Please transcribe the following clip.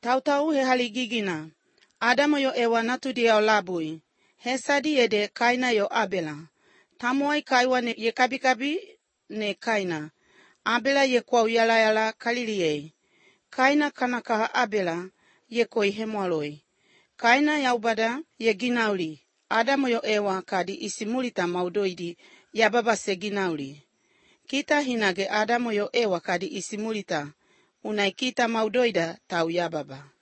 Tautau he haligigina. Adamo yo ewa natu dia olabui. Hesadi yede kaina yo Abela. Tamuai kaiwa ne ye kabi ne kaina. Abela ye kwa uyala kalilie. Kaina kanaka Abela ye koi hemwaloi. Kaina yaubada ye ginauli. Adamo yo ewa kadi isimulita maudoidi ya baba se ginauli. Kita hinage Adamo yo ewa kadi isimulita. Unai kita maudoida tau ya baba.